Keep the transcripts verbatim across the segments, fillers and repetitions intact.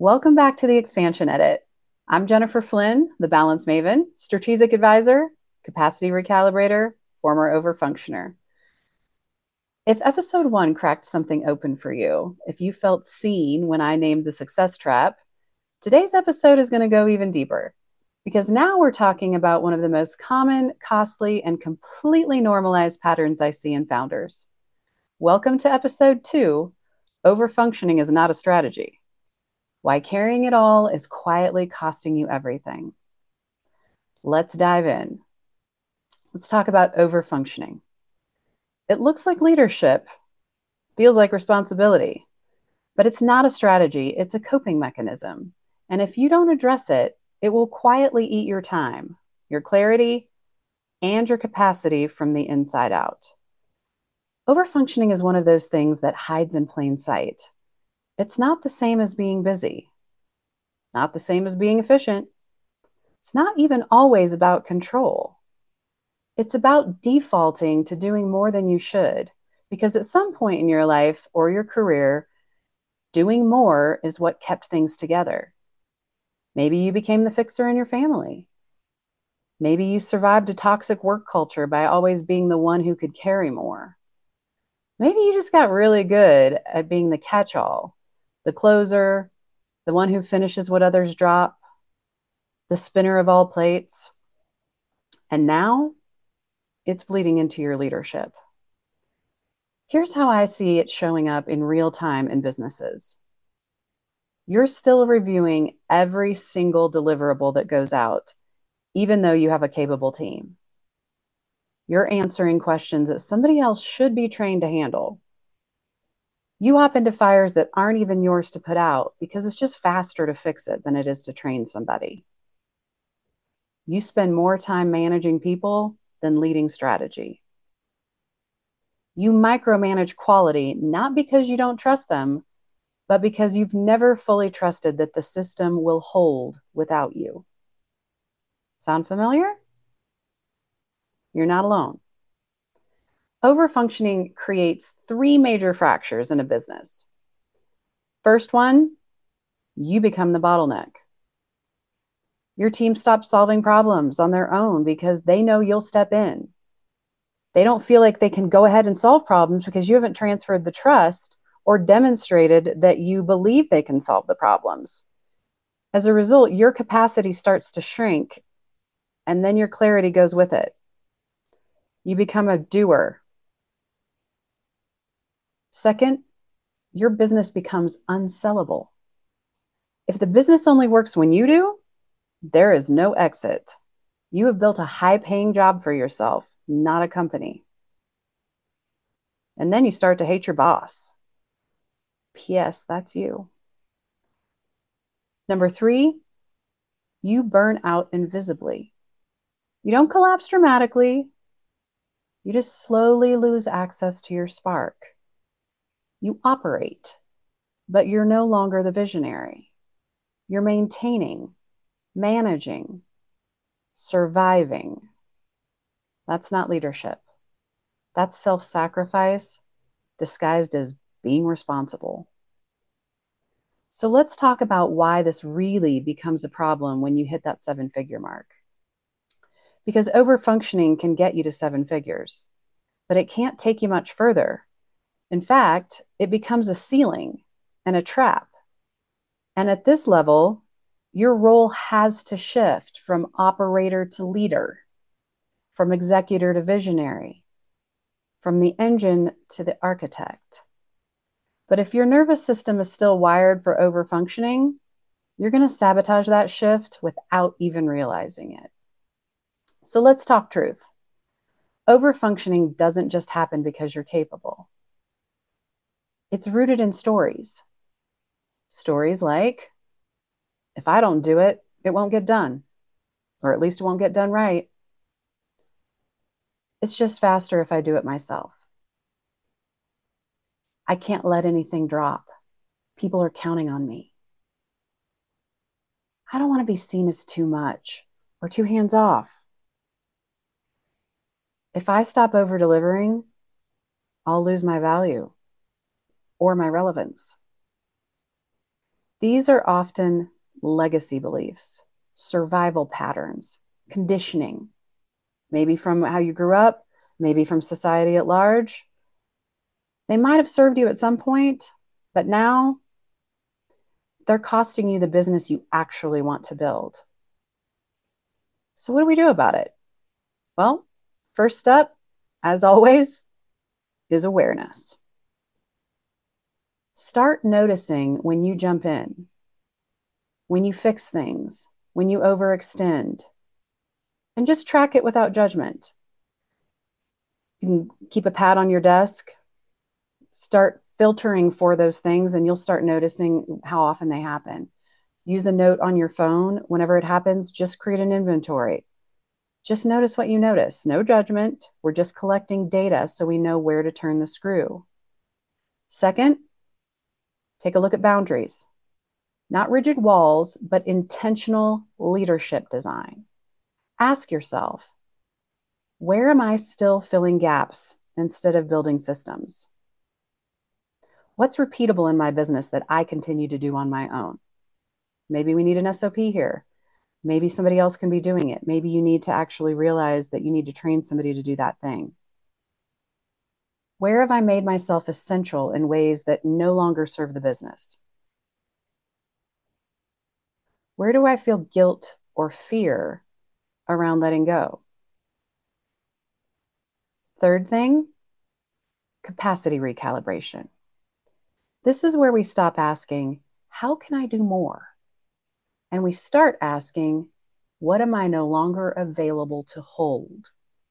Welcome back to the Expansion Edit. I'm Jennifer Flynn, the Balance Maven, Strategic Advisor, Capacity Recalibrator, former Overfunctioner. If episode one cracked something open for you, if you felt seen when I named the success trap, today's episode is going to go even deeper because now we're talking about one of the most common, costly, and completely normalized patterns I see in founders. Welcome to episode two. Overfunctioning is not a strategy. Why carrying it all is quietly costing you everything. Let's dive in. Let's talk about overfunctioning. It looks like leadership, feels like responsibility, but it's not a strategy, it's a coping mechanism. And if you don't address it, it will quietly eat your time, your clarity, and your capacity from the inside out. Overfunctioning is one of those things that hides in plain sight. It's not the same as being busy, not the same as being efficient. It's not even always about control. It's about defaulting to doing more than you should, because at some point in your life or your career, doing more is what kept things together. Maybe you became the fixer in your family. Maybe you survived a toxic work culture by always being the one who could carry more. Maybe you just got really good at being the catch-all, the closer, the one who finishes what others drop, the spinner of all plates. And now it's bleeding into your leadership. Here's how I see it showing up in real time in businesses. You're still reviewing every single deliverable that goes out, even though you have a capable team. You're answering questions that somebody else should be trained to handle. You hop into fires that aren't even yours to put out because it's just faster to fix it than it is to train somebody. You spend more time managing people than leading strategy. You micromanage quality, not because you don't trust them, but because you've never fully trusted that the system will hold without you. Sound familiar? You're not alone. Overfunctioning creates three major fractures in a business. First one, you become the bottleneck. Your team stops solving problems on their own because they know you'll step in. They don't feel like they can go ahead and solve problems because you haven't transferred the trust or demonstrated that you believe they can solve the problems. As a result, your capacity starts to shrink, and then your clarity goes with it. You become a doer. Second, your business becomes unsellable. If the business only works when you do, there is no exit. You have built a high-paying job for yourself, not a company. And then you start to hate your boss. P S, that's you. Number three, you burn out invisibly. You don't collapse dramatically. You just slowly lose access to your spark. You operate, but you're no longer the visionary. You're maintaining, managing, surviving. That's not leadership. That's self-sacrifice disguised as being responsible. So let's talk about why this really becomes a problem when you hit that seven-figure mark. Because overfunctioning can get you to seven figures, but it can't take you much further. In fact, it becomes a ceiling and a trap. And at this level, your role has to shift from operator to leader, from executor to visionary, from the engine to the architect. But if your nervous system is still wired for overfunctioning, you're going to sabotage that shift without even realizing it. So let's talk truth. Overfunctioning doesn't just happen because you're capable. It's rooted in stories. Stories like, if I don't do it, it won't get done, or at least it won't get done right. It's just faster if I do it myself. I can't let anything drop. People are counting on me. I don't want to be seen as too much or too hands off. If I stop over delivering, I'll lose my value or my relevance. These are often legacy beliefs, survival patterns, conditioning, maybe from how you grew up, maybe from society at large. They might have served you at some point, but now they're costing you the business you actually want to build. So, what do we do about it? Well, first step, as always, is awareness. Start noticing when you jump in, when you fix things, when you overextend, and just track it without judgment. You can keep a pad on your desk, start filtering for those things, and you'll start noticing how often they happen. Use a note on your phone. Whenever it happens, just create an inventory. Just notice what you notice. No judgment. We're just collecting data so we know where to turn the screw. Second, take a look at boundaries. Not rigid walls, but intentional leadership design. Ask yourself, where am I still filling gaps instead of building systems? What's repeatable in my business that I continue to do on my own? Maybe we need an S O P here. Maybe somebody else can be doing it. Maybe you need to actually realize that you need to train somebody to do that thing. Where have I made myself essential in ways that no longer serve the business? Where do I feel guilt or fear around letting go? Third thing, capacity recalibration. This is where we stop asking, how can I do more? And we start asking, what am I no longer available to hold?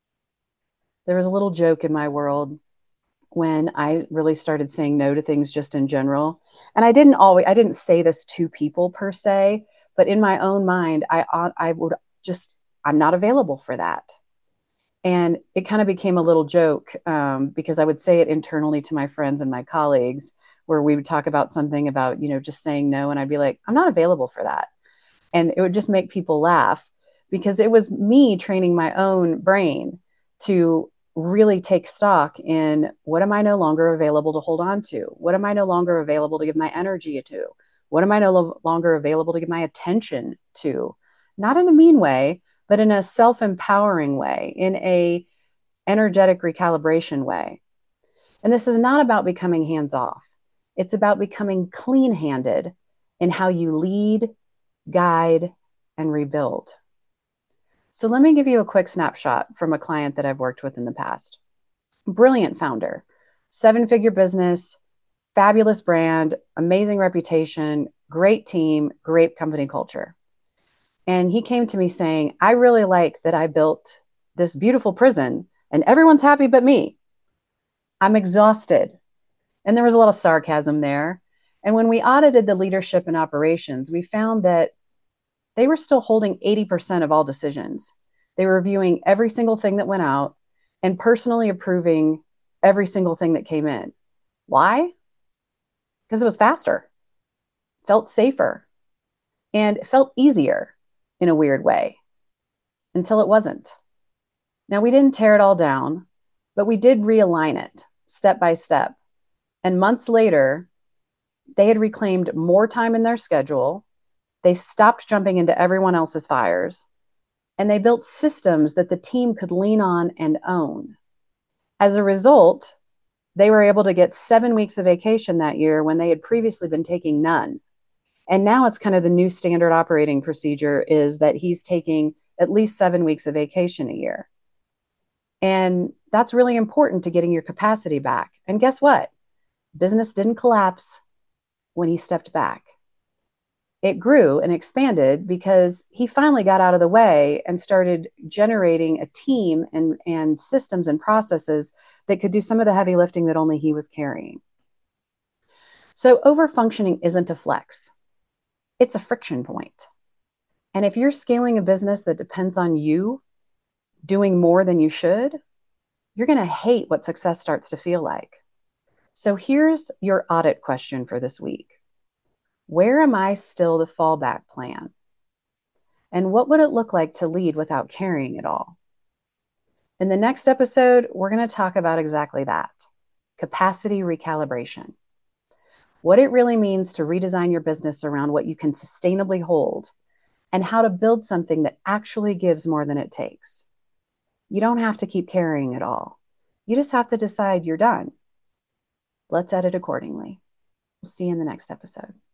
There was a little joke in my world when I really started saying no to things just in general. And I didn't always, I didn't say this to people per se, but in my own mind, I, I would just, I'm not available for that. And it kind of became a little joke um, because I would say it internally to my friends and my colleagues, where we would talk about something about, you know, just saying no. And I'd be like, I'm not available for that. And it would just make people laugh because it was me training my own brain to really take stock in what am I no longer available to hold on to? What am I no longer available to give my energy to? What am I no lo- longer available to give my attention to? Not in a mean way, but in a self-empowering way, in a energetic recalibration way. And this is not about becoming hands off. It's about becoming clean-handed in how you lead, guide, and rebuild. So let me give you a quick snapshot from a client that I've worked with in the past. Brilliant founder, seven-figure business, fabulous brand, amazing reputation, great team, great company culture. And he came to me saying, I really like that I built this beautiful prison and everyone's happy but me. I'm exhausted. And there was a lot of sarcasm there. And when we audited the leadership and operations, we found that they were still holding eighty percent of all decisions. They were reviewing every single thing that went out and personally approving every single thing that came in. Why? Because it was faster, felt safer, and it felt easier in a weird way until it wasn't. Now, we didn't tear it all down, but we did realign it step by step. And months later, they had reclaimed more time in their schedule. They stopped jumping into everyone else's fires, and they built systems that the team could lean on and own. As a result, they were able to get seven weeks of vacation that year when they had previously been taking none. And now it's kind of the new standard operating procedure is that he's taking at least seven weeks of vacation a year. And that's really important to getting your capacity back. And guess what? Business didn't collapse when he stepped back. It grew and expanded because he finally got out of the way and started generating a team and, and systems and processes that could do some of the heavy lifting that only he was carrying. So overfunctioning isn't a flex. It's a friction point. And if you're scaling a business that depends on you doing more than you should, you're going to hate what success starts to feel like. So here's your audit question for this week. Where am I still the fallback plan? And what would it look like to lead without carrying it all? In the next episode, we're going to talk about exactly that, capacity recalibration. what it really means to redesign your business around what you can sustainably hold, and how to build something that actually gives more than it takes. You don't have to keep carrying it all. You just have to decide you're done. Let's edit accordingly. We'll see you in the next episode.